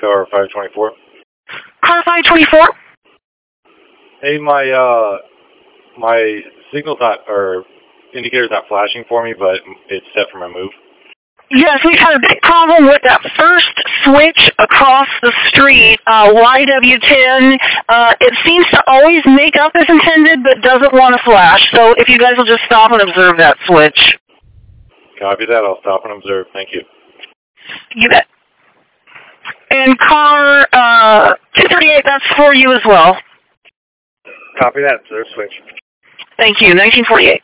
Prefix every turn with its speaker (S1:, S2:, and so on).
S1: car 524.
S2: Car 524?
S1: Hey, my signal's not, or indicator's not flashing for me, but it's set for my move.
S2: Yes, we've had a big problem with that first switch across the street, YW10. It seems to always make up as intended, but doesn't want to flash. So if you guys will just stop and observe that switch.
S1: Copy that. I'll stop and observe. Thank you.
S2: You bet. And car 238, that's for you as well.
S1: Copy that. Observe switch.
S2: Thank you. 1948.